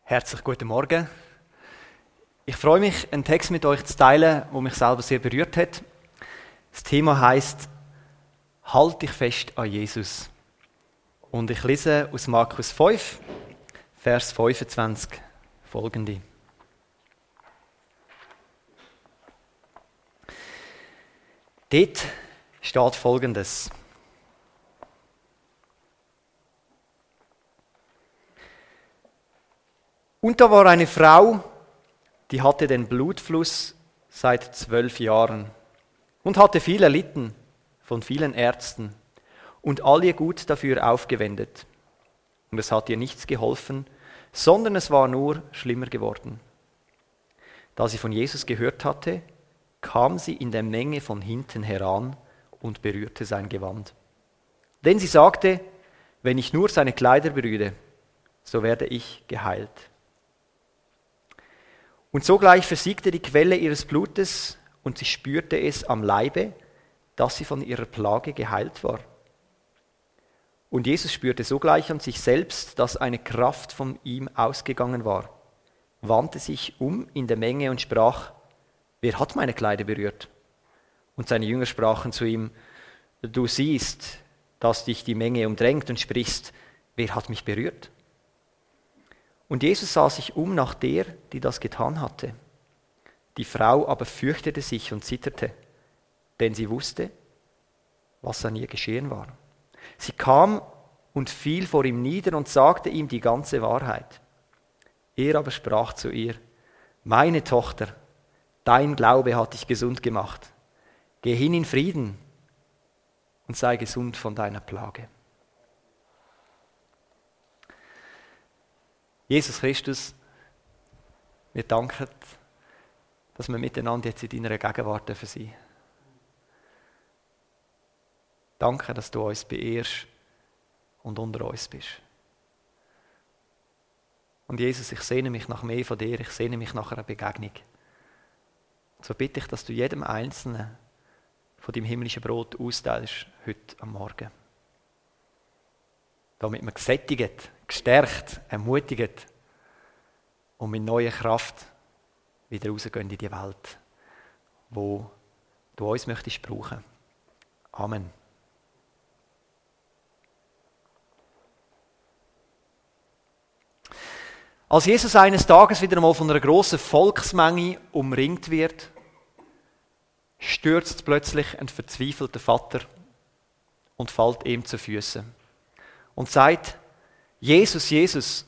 Herzlich guten Morgen. Ich freue mich, einen Text mit euch zu teilen, der mich selber sehr berührt hat. Das Thema heisst: Halt dich fest an Jesus. Und ich lese aus Markus 5, Vers 25 folgende. Dort steht Folgendes: Und da war eine Frau, die hatte den Blutfluss seit 12 Jahren und hatte viel erlitten von vielen Ärzten und all ihr Gut dafür aufgewendet. Und es hat ihr nichts geholfen, sondern es war nur schlimmer geworden. Da sie von Jesus gehört hatte, kam sie in der Menge von hinten heran und berührte sein Gewand. Denn sie sagte: Wenn ich nur seine Kleider berühre, so werde ich geheilt. Und sogleich versiegte die Quelle ihres Blutes und sie spürte es am Leibe, dass sie von ihrer Plage geheilt war. Und Jesus spürte sogleich an sich selbst, dass eine Kraft von ihm ausgegangen war, wandte sich um in der Menge und sprach: Wer hat meine Kleider berührt? Und seine Jünger sprachen zu ihm: Du siehst, dass dich die Menge umdrängt und sprichst: Wer hat mich berührt? Und Jesus sah sich um nach der, die das getan hatte. Die Frau aber fürchtete sich und zitterte, denn sie wusste, was an ihr geschehen war. Sie kam und fiel vor ihm nieder und sagte ihm die ganze Wahrheit. Er aber sprach zu ihr: Meine Tochter, dein Glaube hat dich gesund gemacht. Geh hin in Frieden und sei gesund von deiner Plage. Jesus Christus, wir danken, dass wir miteinander jetzt in deiner Gegenwart sein dürfen. Danke, dass du uns beehrst und unter uns bist. Und Jesus, ich sehne mich nach mehr von dir, ich sehne mich nach einer Begegnung. So bitte ich, dass du jedem Einzelnen von deinem himmlischen Brot austeilst heute am Morgen. Damit wir gesättigt, gestärkt, ermutigt und mit neuer Kraft wieder rausgehen in die Welt, wo du uns möchtest brauchen. Amen. Als Jesus eines Tages wieder einmal von einer grossen Volksmenge umringt wird, stürzt plötzlich ein verzweifelter Vater und fällt ihm zu Füßen und sagt: Jesus, Jesus,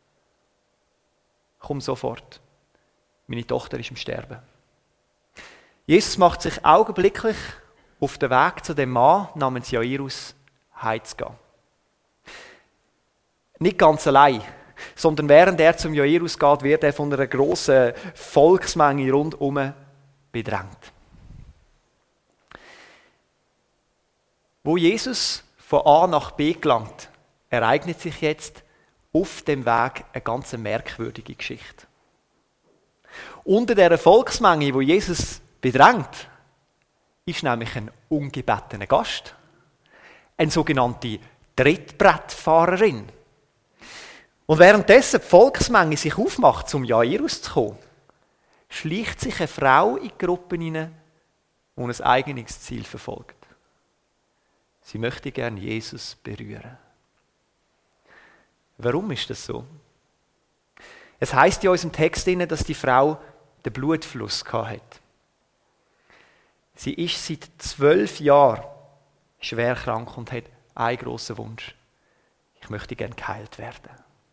komm sofort, meine Tochter ist im Sterben. Jesus macht sich augenblicklich auf den Weg zu dem Mann namens Jairus heimzugehen. Nicht ganz allein, sondern während er zum Jairus geht, wird er von einer grossen Volksmenge rundherum bedrängt. Wo Jesus von A nach B gelangt, ereignet sich jetzt auf dem Weg eine ganz merkwürdige Geschichte. Unter dieser Volksmenge, wo Jesus bedrängt, ist nämlich ein ungebetener Gast, eine sogenannte Trittbrettfahrerin. Und währenddessen die Volksmenge sich aufmacht, zum Jairus zu kommen, schleicht sich eine Frau in die Gruppe hinein, die ein eigenes Ziel verfolgt. Sie möchte gern Jesus berühren. Warum ist das so? Es heisst in unserem Text, dass die Frau den Blutfluss hatte. Sie ist seit 12 Jahren schwer krank und hat einen grossen Wunsch: Ich möchte gern geheilt werden.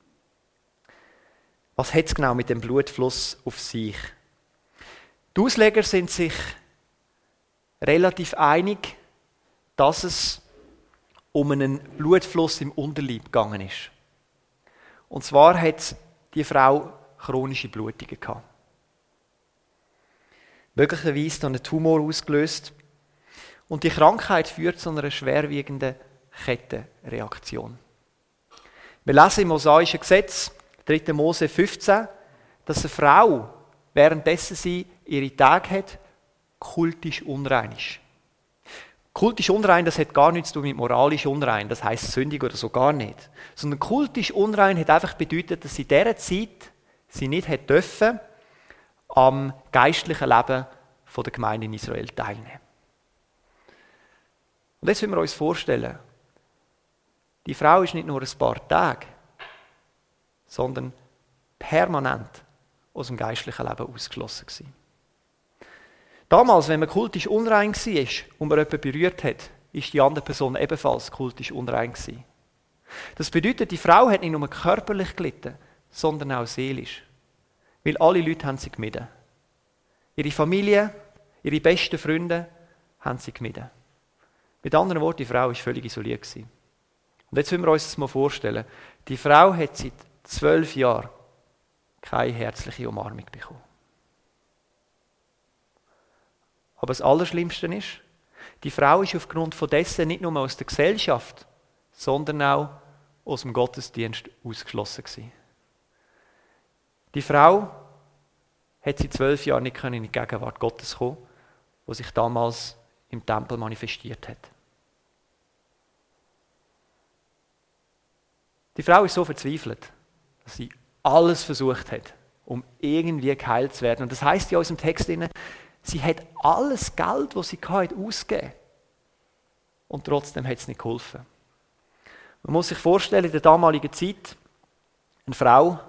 Was hat es genau mit dem Blutfluss auf sich? Die Ausleger sind sich relativ einig, dass es um einen Blutfluss im Unterleib gegangen ist. Und zwar hat die Frau chronische Blutungen gehabt. Möglicherweise einen Tumor ausgelöst. Und die Krankheit führt zu einer schwerwiegenden Kettenreaktion. Wir lesen im Mosaischen Gesetz, 3. Mose 15, dass eine Frau, währenddessen sie ihre Tage hat, kultisch unrein ist. Kultisch unrein, das hat gar nichts zu tun mit moralisch unrein, das heisst sündig oder so gar nicht. Sondern kultisch unrein hat einfach bedeutet, dass in dieser Zeit sie nicht hätte dürfen am geistlichen Leben der Gemeinde in Israel teilnehmen. Und jetzt müssen wir uns vorstellen, die Frau ist nicht nur ein paar Tage, sondern permanent aus dem geistlichen Leben ausgeschlossen gewesen. Damals, wenn man kultisch unrein war und man jemanden berührt hat, ist die andere Person ebenfalls kultisch unrein gewesen. Das bedeutet, die Frau hat nicht nur körperlich gelitten, sondern auch seelisch. Weil alle Leute haben sie gemieden. Ihre Familie, ihre besten Freunde haben sie gemieden. Mit anderen Worten, die Frau war völlig isoliert gewesen. Und jetzt müssen wir uns das mal vorstellen. Die Frau hat seit 12 Jahren keine herzliche Umarmung bekommen. Aber das Allerschlimmste ist, die Frau ist aufgrund von dessen nicht nur aus der Gesellschaft, sondern auch aus dem Gottesdienst ausgeschlossen gewesen. Die Frau hat seit 12 Jahren nicht in die Gegenwart Gottes kommen, die sich damals im Tempel manifestiert hat. Die Frau ist so verzweifelt, dass sie alles versucht hat, um irgendwie geheilt zu werden. Und das heisst in unserem Text, sie hat alles Geld, das sie hatte, ausgegeben. Und trotzdem hat es nicht geholfen. Man muss sich vorstellen, in der damaligen Zeit, eine Frau,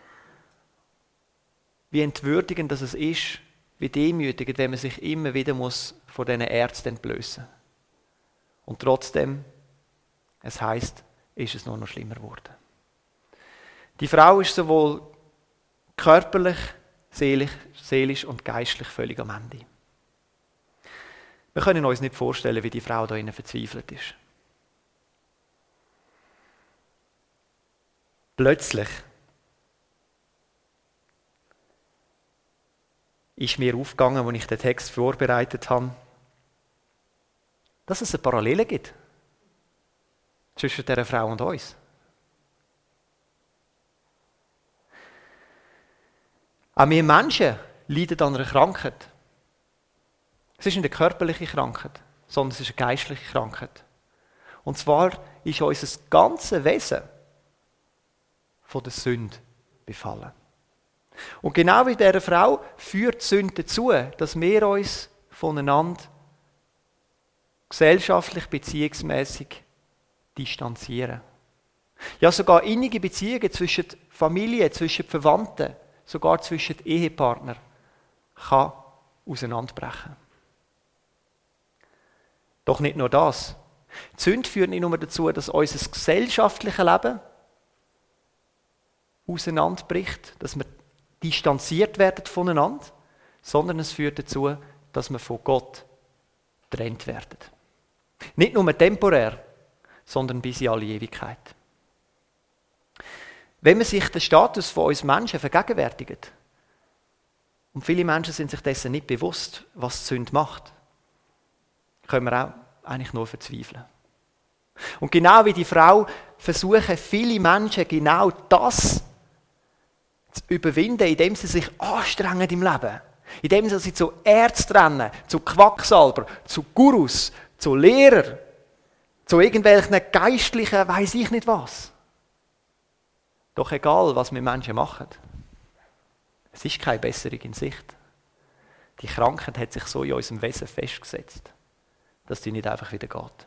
wie entwürdigend das ist, wie demütigend, wenn man sich immer wieder vor diesen Ärzten entblößen muss. Und trotzdem, es heisst, ist es nur noch schlimmer geworden. Die Frau ist sowohl körperlich, seelisch und geistlich völlig am Ende. Wir können uns nicht vorstellen, wie die Frau da innen verzweifelt ist. Plötzlich ist mir aufgegangen, als ich den Text vorbereitet habe, dass es eine Parallele gibt zwischen dieser Frau und uns. Auch wir Menschen leiden an einer Krankheit. Es ist nicht eine körperliche Krankheit, sondern es ist eine geistliche Krankheit. Und zwar ist unser ganzes Wesen von der Sünde befallen. Und genau wie dieser Frau führt die Sünde dazu, dass wir uns voneinander gesellschaftlich, beziehungsmässig distanzieren. Ja, sogar innige Beziehungen zwischen Familien, zwischen Verwandten, sogar zwischen Ehepartnern kann auseinanderbrechen. Doch nicht nur das. Die Sünde führt nicht nur dazu, dass unser gesellschaftliches Leben auseinanderbricht, dass wir distanziert werden voneinander, sondern es führt dazu, dass wir von Gott getrennt werden. Nicht nur temporär, sondern bis in alle Ewigkeit. Wenn man sich den Status von uns Menschen vergegenwärtigt, und viele Menschen sind sich dessen nicht bewusst, was die Sünde macht, können wir auch eigentlich nur verzweifeln. Und genau wie die Frau versuchen viele Menschen genau das zu überwinden, indem sie sich anstrengen im Leben. Indem sie sich zu Ärzten rennen, zu Quacksalber, zu Gurus, zu Lehrern, zu irgendwelchen Geistlichen, weiss ich nicht was. Doch egal, was wir Menschen machen, es ist keine Besserung in Sicht. Die Krankheit hat sich so in unserem Wesen festgesetzt, dass die nicht einfach wieder geht.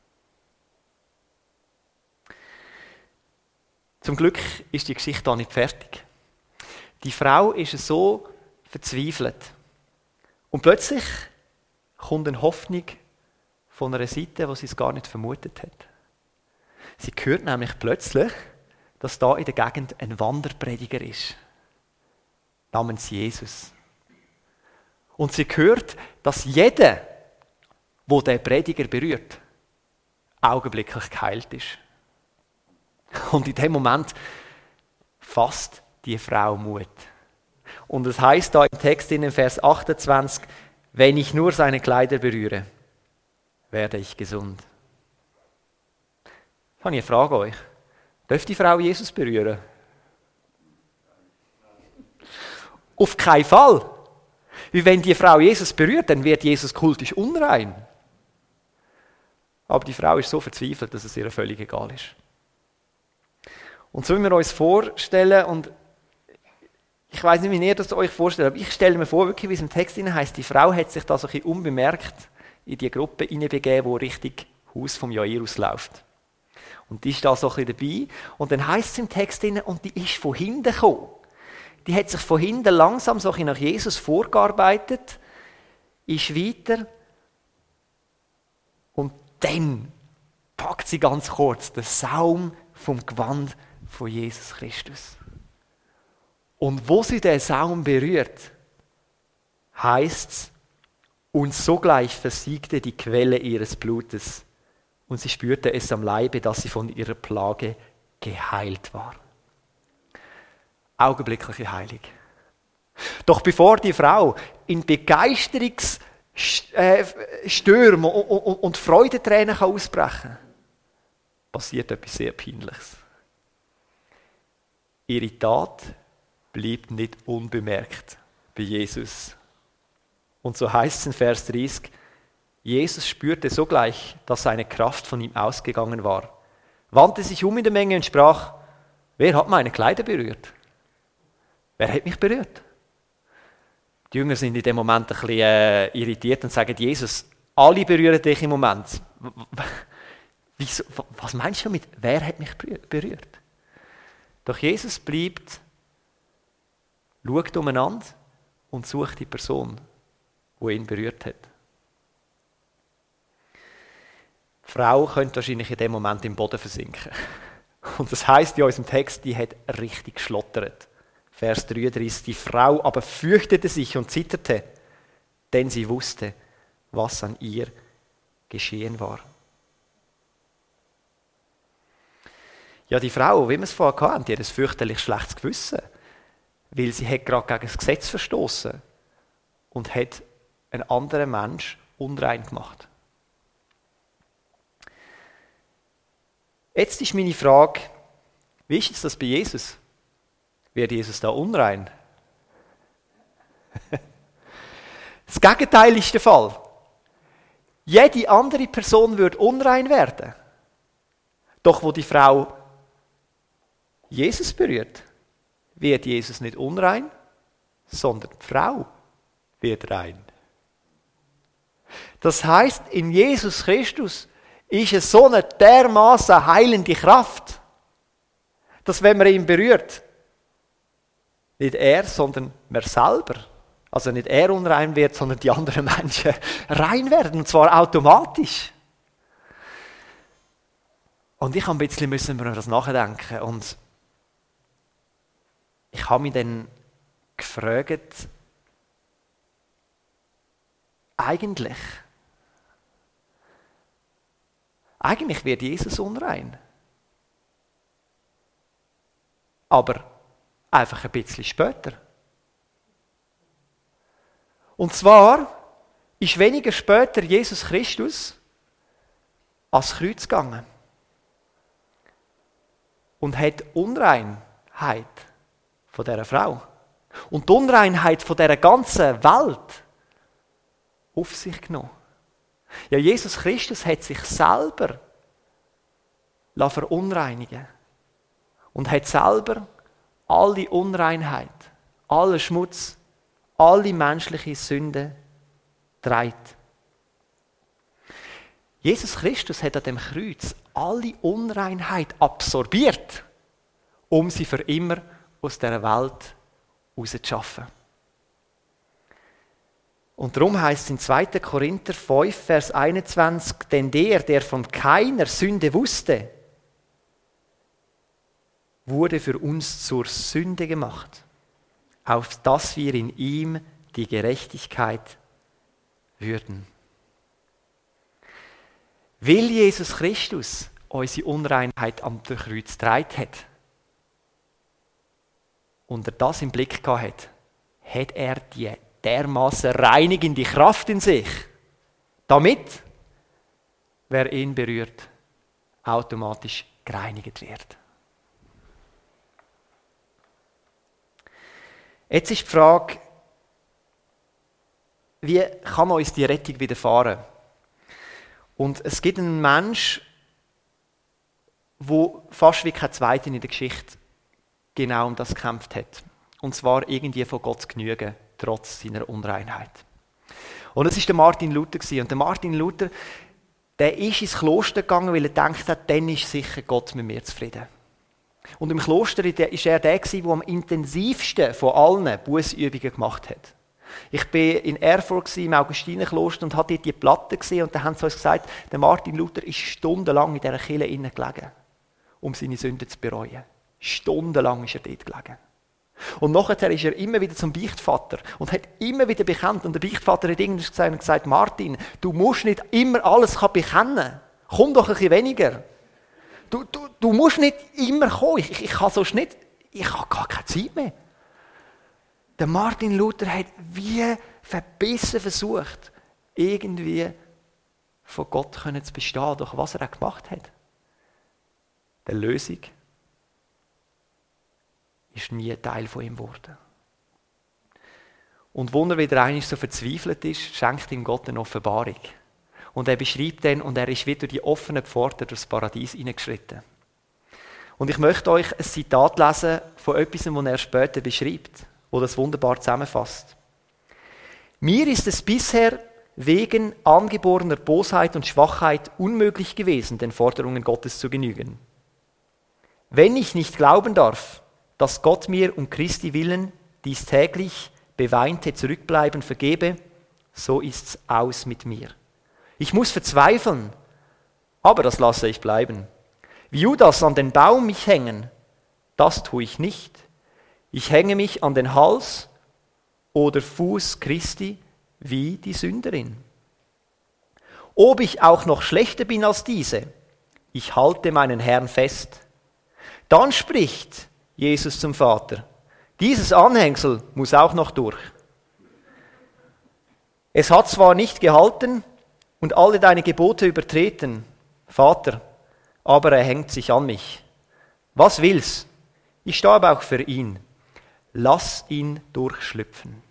Zum Glück ist die Geschichte da nicht fertig. Die Frau ist so verzweifelt. Und plötzlich kommt eine Hoffnung von einer Seite, wo sie es gar nicht vermutet hat. Sie hört nämlich plötzlich, dass da in der Gegend ein Wanderprediger ist, namens Jesus. Und sie hört, dass jeder, der den Prediger berührt, augenblicklich geheilt ist. Und in dem Moment fasst die Frau Mut. Und es heißt da im Text in Vers 28, wenn ich nur seine Kleider berühre, werde ich gesund. Ich habe eine Frage an euch. Darf die Frau Jesus berühren? Auf keinen Fall. Weil wenn die Frau Jesus berührt, dann wird Jesus kultisch unrein. Aber die Frau ist so verzweifelt, dass es ihr völlig egal ist. Und so müssen wir uns vorstellen, und Ich weiss nicht, wie ihr das euch vorstellt, aber ich stelle mir vor, wirklich, wie es im Text heißt, die Frau hat sich da so ein bisschen unbemerkt in die Gruppe hineinbegeben, die Richtung Haus vom Jairus läuft. Und die ist da so ein bisschen dabei. Und dann heisst es im Text, und die ist von hinten gekommen. Die hat sich von hinten langsam so ein bisschen nach Jesus vorgearbeitet, ist weiter und dann packt sie ganz kurz den Saum vom Gewand von Jesus Christus. Und wo sie den Saum berührt, heisst es, und sogleich versiegte die Quelle ihres Blutes und sie spürte es am Leibe, dass sie von ihrer Plage geheilt war. Augenblickliche Heilung. Doch bevor die Frau in Begeisterungsstürme und Freudentränen ausbrechen kann, passiert etwas sehr Peinliches. Ihre Tat blieb nicht unbemerkt bei Jesus. Und so heißt es in Vers 30, Jesus spürte sogleich, dass seine Kraft von ihm ausgegangen war, wandte sich um in der Menge und sprach, wer hat meine Kleider berührt? Wer hat mich berührt? Die Jünger sind in dem Moment ein bisschen irritiert und sagen, Jesus, alle berühren dich im Moment. Wieso, was meinst du damit? Wer hat mich berührt? Doch Jesus bleibt, schaut umeinander und sucht die Person, die ihn berührt hat. Die Frau könnte wahrscheinlich in dem Moment im Boden versinken. Und das heisst in unserem Text, die hat richtig geschlottert. Vers 33, die Frau aber fürchtete sich und zitterte, denn sie wusste, was an ihr geschehen war. Ja, die Frau, wie wir es vorher hatten, die hat ein fürchterlich schlechtes Gewissen, weil sie hat gerade gegen das Gesetz verstoßen und hat einen anderen Mensch unrein gemacht. Jetzt ist meine Frage, wie ist es das bei Jesus? Wird Jesus da unrein? Das Gegenteil ist der Fall. Jede andere Person würde unrein werden. Doch wo die Frau Jesus berührt, wird Jesus nicht unrein, sondern die Frau wird rein. Das heißt, in Jesus Christus ist es so eine dermaßen heilende Kraft, dass wenn man ihn berührt, nicht er, sondern man selber, also nicht er unrein wird, sondern die anderen Menschen rein werden, und zwar automatisch. Und ich habe ein bisschen über das nachdenken und ich habe mich dann gefragt, eigentlich wird Jesus unrein. Aber einfach ein bisschen später. Und zwar ist weniger später Jesus Christus ans Kreuz gegangen und hat Unreinheit von dieser Frau und die Unreinheit von dieser ganzen Welt auf sich genommen. Ja, Jesus Christus hat sich selber verunreinigen und hat selber alle Unreinheit, alle Schmutz, alle menschliche Sünde getragen. Jesus Christus hat an dem Kreuz alle Unreinheit absorbiert, um sie für immer aus dieser Welt rauszuschaffen. Und darum heißt es in 2. Korinther 5, Vers 21, denn der von keiner Sünde wusste, wurde für uns zur Sünde gemacht, auf dass wir in ihm die Gerechtigkeit würden. Weil Jesus Christus unsere Unreinheit am Kreuz getragen hat und er das im Blick gehabt hat, hat er die dermaßen reinigende Kraft in sich, damit, wer ihn berührt, automatisch gereinigt wird. Jetzt ist die Frage, wie kann uns die Rettung widerfahren? Und es gibt einen Mensch, der fast wie kein Zweiter in der Geschichte genau um das gekämpft hat. Und zwar irgendwie von Gott zu genügen, trotz seiner Unreinheit. Und das war der Martin Luther. Und der Martin Luther, der ist ins Kloster gegangen, weil er gedacht hat, dann ist sicher Gott mit mir zufrieden. Und im Kloster war er der, der am intensivsten von allen Bußübungen gemacht hat. Ich war in Erfurt im Augustinerkloster und habe dort die Platte gesehen und da haben sie uns gesagt, der Martin Luther ist stundenlang in dieser Kirche innen gelegen, um seine Sünden zu bereuen. Stundenlang ist er dort gelegen. Und nachher ist er immer wieder zum Beichtvater und hat immer wieder bekannt. Und der Beichtvater hat irgendwann gesagt, Martin, du musst nicht immer alles bekennen. Komm doch ein bisschen weniger. Du musst nicht immer kommen. Ich kann sonst nicht, ich habe gar keine Zeit mehr. Der Martin Luther hat wie verbissen versucht, irgendwie von Gott zu bestehen, durch was er auch gemacht hat. Die Lösung ist nie ein Teil von ihm geworden. Und wenn er wieder einmal so verzweifelt ist, schenkt ihm Gott eine Offenbarung. Und er beschreibt dann, und er ist wieder durch die offenen Pforten durchs Paradies hineingeschritten. Und ich möchte euch ein Zitat lesen von etwas, das er später beschreibt, wo das wunderbar zusammenfasst. Mir ist es bisher wegen angeborener Bosheit und Schwachheit unmöglich gewesen, den Forderungen Gottes zu genügen. Wenn ich nicht glauben darf, dass Gott mir um Christi willen dies täglich beweinte Zurückbleiben vergebe, so ist's aus mit mir. Ich muss verzweifeln, aber das lasse ich bleiben. Wie Judas an den Baum mich hängen, das tue ich nicht. Ich hänge mich an den Hals oder Fuß Christi wie die Sünderin. Ob ich auch noch schlechter bin als diese, ich halte meinen Herrn fest. Dann spricht Jesus zum Vater, dieses Anhängsel muss auch noch durch. Es hat zwar nicht gehalten und alle deine Gebote übertreten, Vater, aber er hängt sich an mich. Was will's? Ich starb auch für ihn. Lass ihn durchschlüpfen.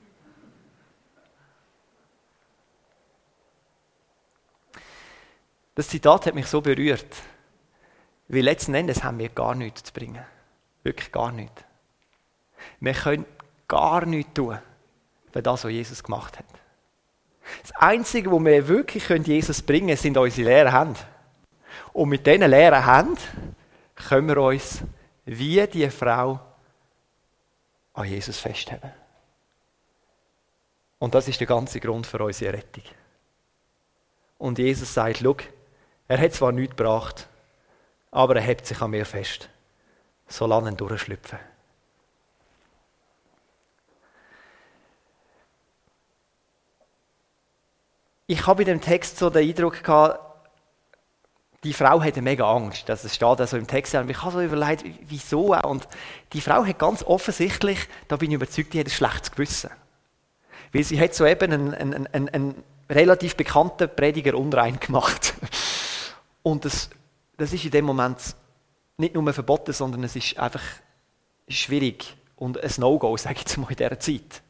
Das Zitat hat mich so berührt, weil letzten Endes haben wir gar nichts zu bringen. Wirklich gar nichts. Wir können gar nichts tun für das, was Jesus gemacht hat. Das Einzige, was wir wirklich Jesus bringen können, sind unsere leeren Hände. Und mit diesen leeren Händen können wir uns wie die Frau an Jesus festhalten. Und das ist der ganze Grund für unsere Rettung. Und Jesus sagt, schau, er hat zwar nichts gebracht, aber er hebt sich an mir fest. So lass ihn durchschlüpfen. Ich habe in dem Text so den Eindruck gehabt, die Frau hatte mega Angst. Das steht also im Text. Und ich habe so überlegt, wieso? Und die Frau hat ganz offensichtlich, da bin ich überzeugt, die hat ein schlechtes Gewissen. Weil sie hat so eben einen relativ bekannten Prediger unrein gemacht. Und das ist in dem Moment nicht nur verboten, sondern es ist einfach schwierig und ein No-Go, sage ich jetzt mal in dieser Zeit.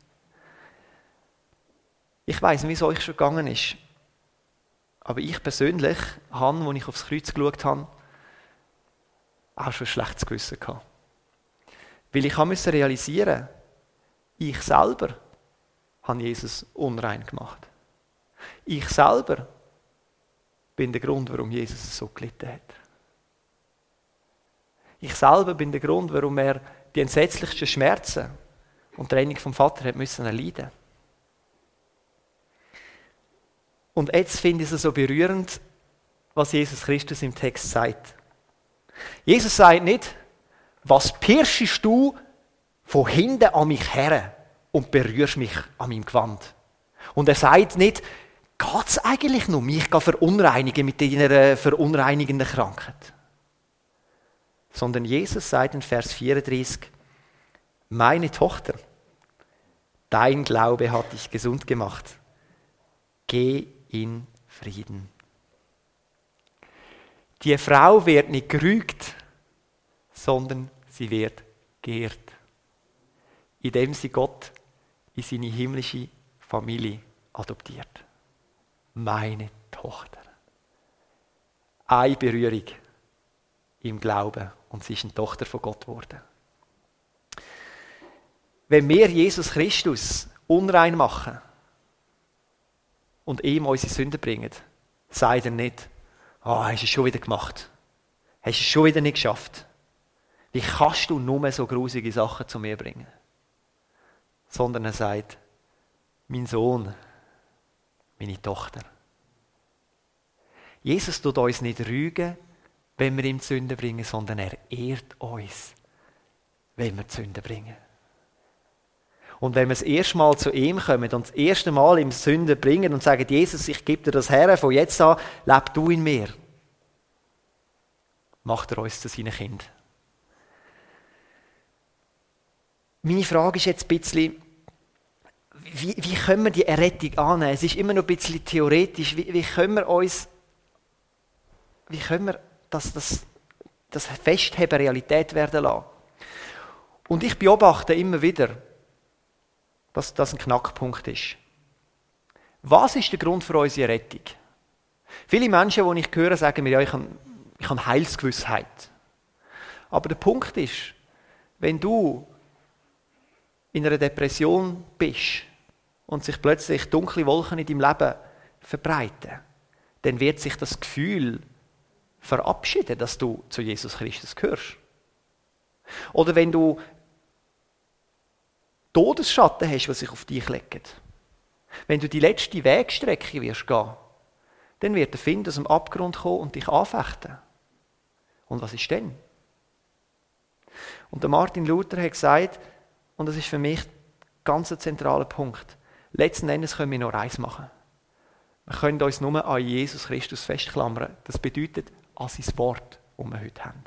Ich weiss nicht, wie es euch schon gegangen ist. Aber ich persönlich habe, als ich aufs Kreuz geschaut habe, auch schon ein schlechtes Gewissen gehabt. Weil ich musste realisieren, ich selber habe Jesus unrein gemacht. Ich selber bin der Grund, warum Jesus so gelitten hat. Ich selber bin der Grund, warum er die entsetzlichsten Schmerzen und Trennung vom Vater hat müssen erleiden. Und jetzt finde ich es so berührend, was Jesus Christus im Text sagt. Jesus sagt nicht, was pirschst du von hinten an mich her und berührst mich an meinem Gewand. Und er sagt nicht, geht es eigentlich nur, mich verunreinigen mit deiner verunreinigenden Krankheit. Sondern Jesus sagt in Vers 34, meine Tochter, dein Glaube hat dich gesund gemacht. Geh in Frieden. Die Frau wird nicht gerügt, sondern sie wird geehrt, indem sie Gott in seine himmlische Familie adoptiert. Meine Tochter. Eine Berührung im Glauben und sie ist eine Tochter von Gott geworden. wenn wir Jesus Christus unrein machen und ihm unsere Sünden bringen, sagt er nicht, hast du es schon wieder gemacht? Hast du es schon wieder nicht geschafft? Wie kannst du nur so grusige Sachen zu mir bringen? Sondern er sagt, mein Sohn, meine Tochter. Jesus tut uns nicht rügen, wenn wir ihm die Sünde bringen, sondern er ehrt uns, wenn wir die Sünde bringen. Und wenn wir das erste Mal zu ihm kommen und das erste Mal ihm Sünde bringen und sagen, Jesus, ich gebe dir das her, von jetzt an leb du in mir, macht er uns zu seinen Kindern. Meine Frage ist jetzt ein bisschen, wie können wir die Errettung annehmen? Es ist immer noch ein bisschen theoretisch. Wie können wir das Festheben Realität werden lassen? Und ich beobachte immer wieder, dass das ein Knackpunkt ist. Was ist der Grund für unsere Errettung? Viele Menschen, die ich höre, sagen mir, ja, ich habe Heilsgewissheit. Aber der Punkt ist, wenn du in einer Depression bist und sich plötzlich dunkle Wolken in deinem Leben verbreiten, dann wird sich das Gefühl verabschieden, dass du zu Jesus Christus gehörst. Oder wenn du Todesschatten hast, die sich auf dich legen, wenn du die letzte Wegstrecke wirst gehen, dann wird der Find aus dem Abgrund kommen und dich anfechten. Und was ist denn? Und der Martin Luther hat gesagt, und das ist für mich ganz ein zentraler Punkt, letzten Endes können wir nur eins machen. Wir können uns nur an Jesus Christus festklammern. Das bedeutet an sein Wort, das wir heute haben.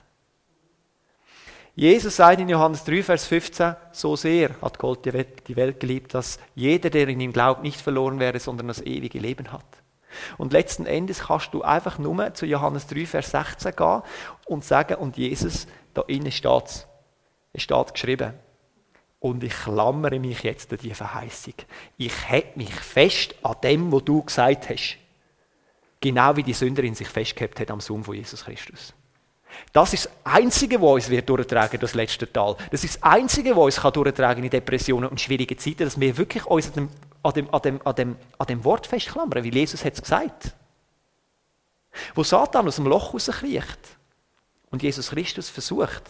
Jesus sagt in Johannes 3, Vers 15, so sehr hat Gott die Welt geliebt, dass jeder, der in ihn glaubt, nicht verloren wäre, sondern das ewige Leben hat. Und letzten Endes kannst du einfach nur zu Johannes 3, Vers 16 gehen und sagen, und Jesus, da innen steht es steht geschrieben. Und ich klammere mich jetzt an diese Verheißung. Ich halte mich fest an dem, was du gesagt hast. Genau wie die Sünderin sich festgehalten hat am Sohn von Jesus Christus. Das ist das Einzige, was uns wird durchtragen, das letzte Tal. Das ist das Einzige, was uns durchtragen in Depressionen und schwierigen Zeiten, dass wir wirklich uns an dem Wort festklammern, wie Jesus hat es gesagt. Wo Satan aus dem Loch rauskriecht und Jesus Christus versucht,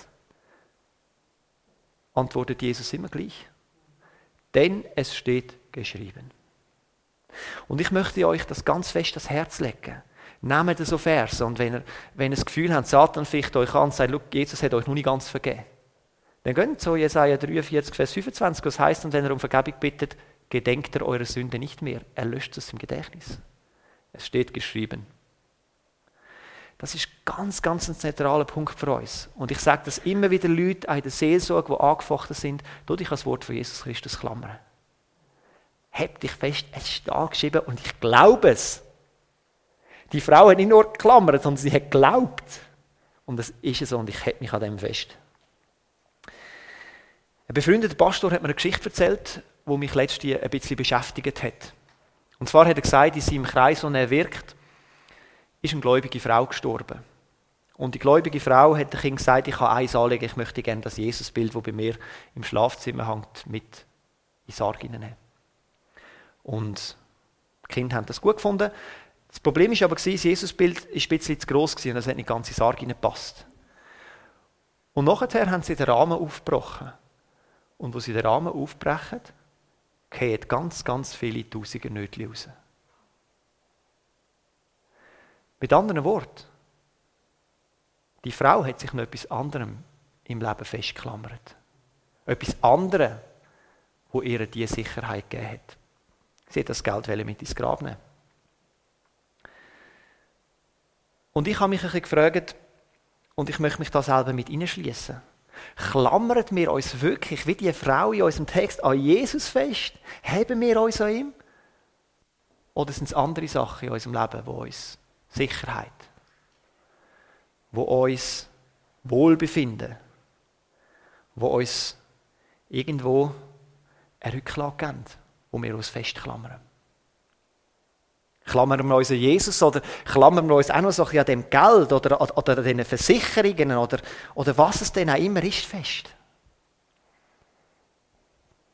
antwortet Jesus immer gleich. Denn es steht geschrieben. Und ich möchte euch das ganz fest ans Herz legen. Nehmt so Verse und wenn ihr das Gefühl habt, Satan ficht euch an und sagt, Jesus hat euch noch nicht ganz vergeben. Dann geht zu Jesaja 43, Vers 25, was heißt, und wenn er um Vergebung bittet, gedenkt er eure Sünde nicht mehr. Er löscht es im Gedächtnis. Es steht geschrieben. Das ist ganz, ganz ein zentraler Punkt für uns. Und ich sage das immer wieder Leuten in der Seelsorge, die angefochten sind, tu dich ans Wort von Jesus Christus klammern. Heb dich fest, es steht geschrieben und ich glaube es. Die Frau hat nicht nur geklammert, sondern sie hat geglaubt. Und das ist so und ich heb mich an dem fest. Ein befreundeter Pastor hat mir eine Geschichte erzählt, die mich letztes Jahr ein bisschen beschäftigt hat. Und zwar hat er gesagt, in seinem Kreis, wo er wirkt, ist eine gläubige Frau gestorben. Und die gläubige Frau hat dem Kind gesagt, ich habe eins anlegen, ich möchte gerne das Jesusbild, das bei mir im Schlafzimmer hängt, mit in den Sarg hineinnehmen. Und die Kinder haben das gut gefunden. Das Problem war aber, das Jesusbild war ein bisschen zu gross und es hat nicht ganz in den Sarg hineingepasst. Und nachher haben sie den Rahmen aufgebrochen. Und als sie den Rahmen aufbrechen, fallen ganz, ganz viele Tausende Nötchen raus. Mit anderen Worten, die Frau hat sich noch etwas anderem im Leben festgeklammert. Etwas anderes, wo ihr diese Sicherheit gegeben hat. Sie hat das Geld mit ins Grab nehmen. Und ich habe mich ein bisschen gefragt, und ich möchte mich da selber mit hineinschliessen. Klammern wir uns wirklich, wie die Frau in unserem Text, an Jesus fest? Haben wir uns an ihm? Oder sind es andere Sachen in unserem Leben, die uns Sicherheit, die uns Wohlbefinden, die uns irgendwo eine Rücklage geben, wo wir uns festklammern? Klammern wir uns an Jesus oder klammern wir uns auch noch so an dem Geld oder an den Versicherungen oder was es denn auch immer ist fest?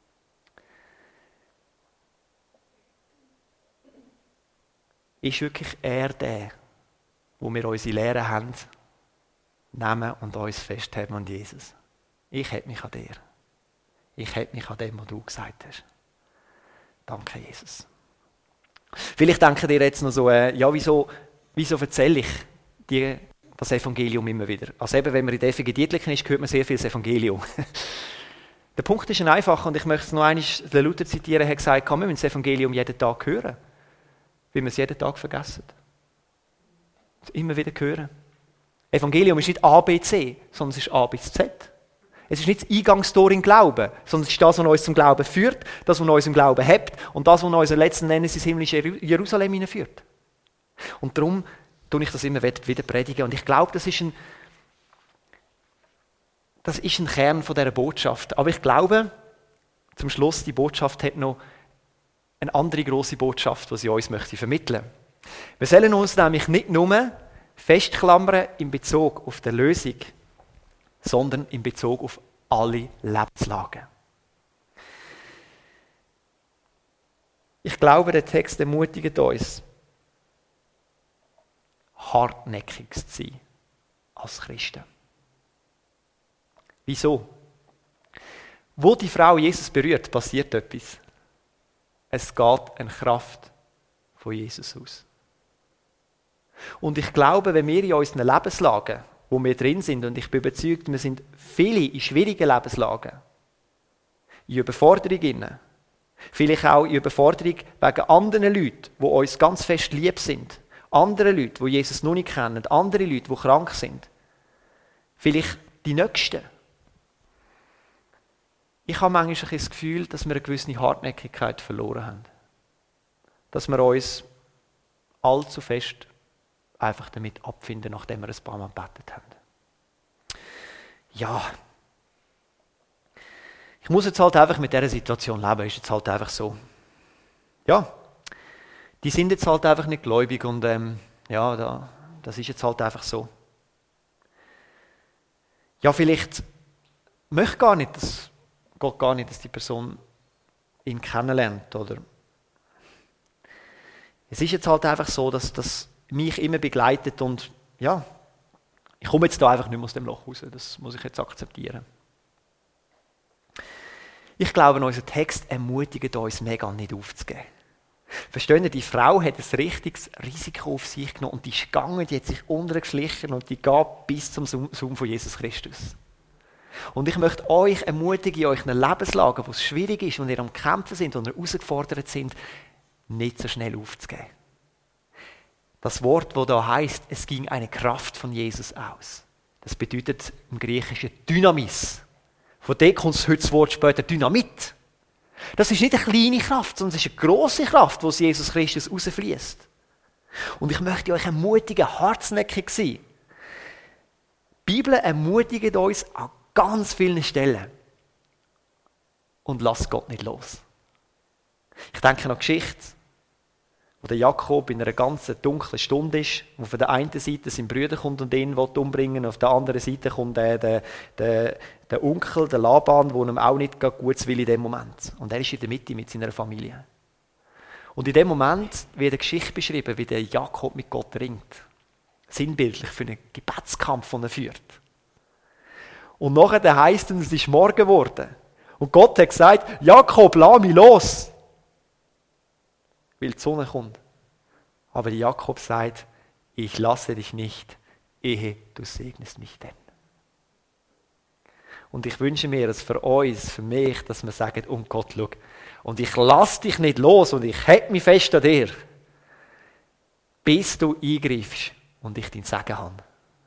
ist wirklich er der, wo wir unsere Lehre haben, nehmen und uns festhalten an Jesus. Ich hätte mich an dir. Ich hätte mich an dem, was du gesagt hast. Danke, Jesus. Vielleicht denken ihr jetzt noch so, ja, wieso erzähle ich dir das Evangelium immer wieder? Also eben, wenn man in der Evangelium ist, hört man sehr viel das Evangelium. Der Punkt ist einfach, und ich möchte es noch einmal den Luther zitieren, er hat gesagt, wir müssen das Evangelium jeden Tag hören, weil wir es jeden Tag vergessen. Immer wieder hören. Evangelium ist nicht A, B, C, sondern es ist A bis Z. Es ist nicht das Eingangstor in den Glauben, sondern es ist das, was uns zum Glauben führt, das, was uns im Glauben hebt und das, was uns letzten Endes ins himmlische Jerusalem hineinführt. Und darum tue ich das immer wieder predigen. Und ich glaube, das ist ein Kern von dieser Botschaft. Aber ich glaube, zum Schluss, die Botschaft hat noch eine andere grosse Botschaft, die sie uns vermitteln möchte. Wir sollen uns nämlich nicht nur festklammern in Bezug auf die Lösung, sondern in Bezug auf alle Lebenslagen. Ich glaube, der Text ermutigt uns, hartnäckig zu sein als Christen. Wieso? Wo die Frau Jesus berührt, passiert etwas. Es geht eine Kraft von Jesus aus. Und ich glaube, wenn wir in unseren Lebenslagen, wo wir drin sind, und ich bin überzeugt, wir sind viele in schwierigen Lebenslagen, in Überforderungen, vielleicht auch in Überforderung wegen anderen Leuten, die uns ganz fest lieb sind, andere Leute, die Jesus noch nicht kennen, andere Leute, die krank sind, vielleicht die Nächsten. Ich habe manchmal das Gefühl, dass wir eine gewisse Hartnäckigkeit verloren haben. Dass wir uns allzu fest einfach damit abfinden, nachdem wir ein paar Mal gebetet haben. Ja. Ich muss jetzt halt einfach mit dieser Situation leben, ist jetzt halt einfach so. Ja. Die sind jetzt halt einfach nicht gläubig und das ist jetzt halt einfach so. Ja, vielleicht möchte Gott gar nicht, dass die Person ihn kennenlernt, oder? Es ist jetzt halt einfach so, dass das mich immer begleitet und ja, ich komme jetzt da einfach nicht mehr aus dem Loch raus. Das muss ich jetzt akzeptieren. Ich glaube, unser Text ermutigt uns mega, nicht aufzugeben. Verstehen Sie, die Frau hat ein richtiges Risiko auf sich genommen und die ist gegangen, die hat sich untergeschlichen und die geht bis zum Saum von Jesus Christus. Und ich möchte euch ermutigen, in euren Lebenslagen, wo es schwierig ist, wo ihr am Kämpfen sind und herausgefordert sind, nicht so schnell aufzugeben. Das Wort, das da heißt, es ging eine Kraft von Jesus aus. Das bedeutet im Griechischen Dynamis. Von dem kommt heute das Wort später Dynamit. Das ist nicht eine kleine Kraft, sondern es ist eine grosse Kraft, die aus Jesus Christus rausfließt. Und ich möchte euch ermutigen, hartnäckig sein. Die Bibel ermutigt uns an ganz vielen Stellen. Und lasst Gott nicht los. Ich denke an die Geschichte, wo der Jakob in einer ganz dunklen Stunde ist, wo von der einen Seite sein Bruder kommt und ihn umbringen will, auf der anderen Seite kommt der Onkel, der Laban, der ihm auch nicht gut will in dem Moment. Und er ist in der Mitte mit seiner Familie. Und in dem Moment wird eine Geschichte beschrieben, wie der Jakob mit Gott ringt. Sinnbildlich für einen Gebetskampf, den er führt. Und nachher heisst es ist morgen geworden. Und Gott hat gesagt, Jakob, lass mich los. Weil die Sonne kommt. Aber Jakob sagt, ich lasse dich nicht, ehe du segnest mich denn. Und ich wünsche mir es für uns, für mich, dass wir sagen, Gott, schau, und ich lasse dich nicht los und ich halte mich fest an dir, bis du eingreifst und ich dein Segen habe.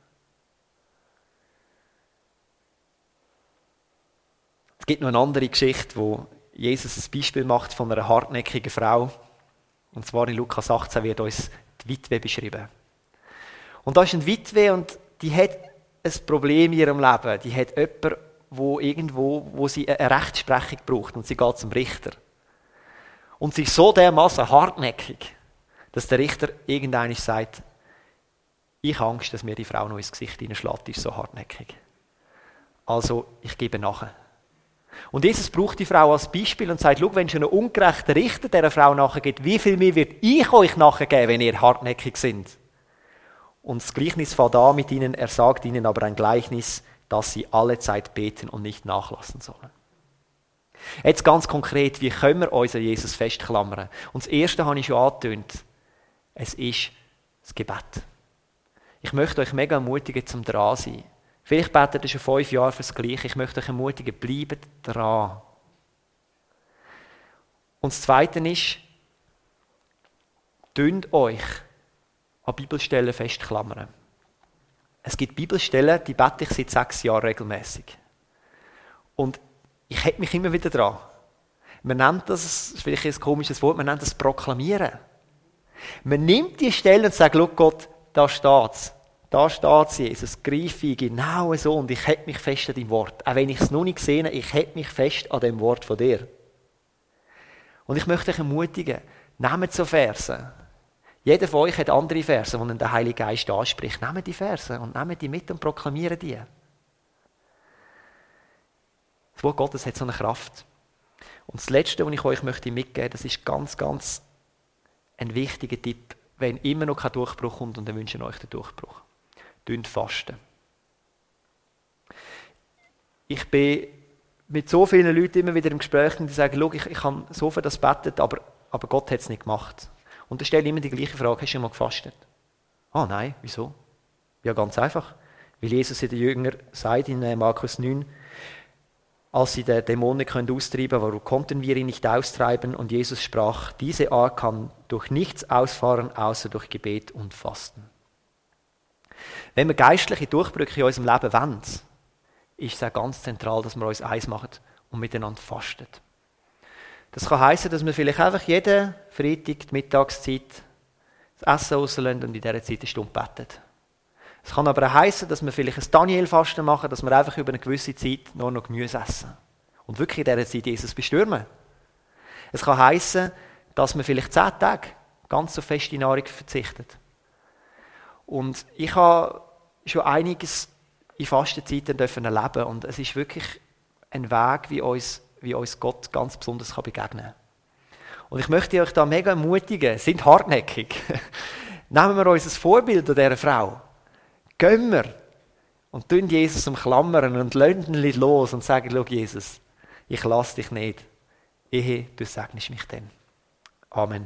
Es gibt noch eine andere Geschichte, wo Jesus ein Beispiel macht von einer hartnäckigen Frau. Und zwar in Lukas 18 wird uns die Witwe beschrieben. Und da ist eine Witwe und die hat ein Problem in ihrem Leben. Die hat jemanden, wo sie eine Rechtsprechung braucht und sie geht zum Richter. Und sie ist so dermaßen hartnäckig, dass der Richter irgendwann sagt, ich habe Angst, dass mir die Frau noch ins Gesicht hineinschlägt, die ist so hartnäckig. Also, ich gebe nachher. Und Jesus braucht die Frau als Beispiel und sagt, schau, wenn schon ein ungerechter Richter dieser Frau nachgeht, wie viel mehr wird ich euch nachgeben, wenn ihr hartnäckig sind? Und das Gleichnis fängt an mit ihnen, er sagt ihnen aber ein Gleichnis, dass sie alle Zeit beten und nicht nachlassen sollen. Jetzt ganz konkret, wie können wir uns an Jesus festklammern? Und das Erste habe ich schon angetönt, es ist das Gebet. Ich möchte euch mega ermutigen, zum dran sein. Vielleicht betet ihr schon 5 Jahre fürs Gleiche. Ich möchte euch ermutigen, bleibt dran. Und das Zweite ist, tönt euch an Bibelstellen festklammern. Es gibt Bibelstellen, die bete ich seit 6 Jahren regelmäßig. Und ich hätte mich immer wieder dran. Man nennt das ist vielleicht ein komisches Wort, man nennt das Proklamieren. Man nimmt die Stelle und sagt, schau Gott, da steht's. Da steht Jesus, greife ich genau so und ich halte mich fest an deinem Wort. Auch wenn ich es noch nicht gesehen habe, ich halte mich fest an dem Wort von dir. Und ich möchte euch ermutigen, nehmt so Verse. Jeder von euch hat andere Verse, die der Heilige Geist anspricht. Nehmt die Verse und nehmt die mit und proklamiert die. Das Wort Gottes hat so eine Kraft. Und das Letzte, was ich euch mitgeben möchte, das ist ganz, ganz ein wichtiger Tipp, wenn immer noch kein Durchbruch kommt und dann wünsche ich euch den Durchbruch. Fasten. Ich bin mit so vielen Leuten immer wieder im Gespräch und die sagen, schau, ich habe so viel das betet, aber Gott hat es nicht gemacht. Und dann stelle ich immer die gleiche Frage, hast du schon mal gefastet? Ah nein, wieso? Ja, ganz einfach. Weil Jesus in den Jüngern sagt in Markus 9, als sie den Dämonen austreiben können, warum konnten wir ihn nicht austreiben? Und Jesus sprach, diese Art kann durch nichts ausfahren, außer durch Gebet und Fasten. Wenn wir geistliche Durchbrüche in unserem Leben wollen, ist es auch ganz zentral, dass wir uns eins machen und miteinander fasten. Das kann heissen, dass wir vielleicht einfach jeden Freitag die Mittagszeit das Essen rauslassen und in dieser Zeit eine Stunde beten. Es kann aber auch heissen, dass wir vielleicht ein Daniel-Fasten machen, dass wir einfach über eine gewisse Zeit nur noch Gemüse essen. Und wirklich in dieser Zeit Jesus bestürmen. Es kann heissen, dass wir vielleicht 10 Tage ganz auf feste Nahrung verzichtet. Und ich habe schon einiges in Fastenzeiten erleben und es ist wirklich ein Weg, wie uns Gott ganz besonders begegnen kann. Und ich möchte euch da mega ermutigen, sind hartnäckig. Nehmen wir uns ein Vorbild an dieser Frau. Gehen wir und tun Jesus umklammern und lassen ihn los und sagen, schau Jesus, ich lasse dich nicht, ehe du segnest mich dann. Amen.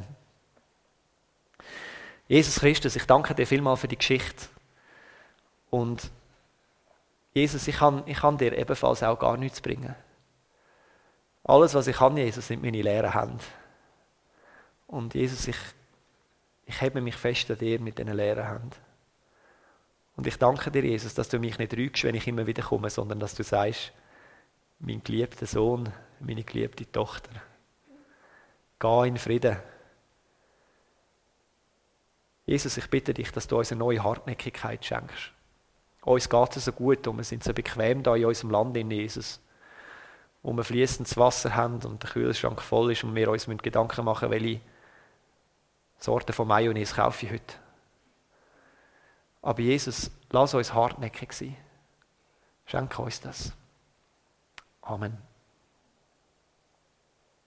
Jesus Christus, ich danke dir vielmals für die Geschichte. Und Jesus, ich kann dir ebenfalls auch gar nichts bringen. Alles, was ich kann, Jesus, sind meine leeren Hände. Und Jesus, ich hebe mich fest an dir mit diesen leeren Händen. Und ich danke dir, Jesus, dass du mich nicht rügst, wenn ich immer wieder komme, sondern dass du sagst, mein geliebter Sohn, meine geliebte Tochter, geh in Frieden. Jesus, ich bitte dich, dass du uns eine neue Hartnäckigkeit schenkst. Uns geht es so gut und wir sind so bequem da in unserem Land, Jesus, wo wir fließendes Wasser haben und der Kühlschrank voll ist und wir uns Gedanken machen, welche Sorte von Mayonnaise kaufe ich heute. Aber Jesus, lass uns hartnäckig sein. Schenke uns das. Amen.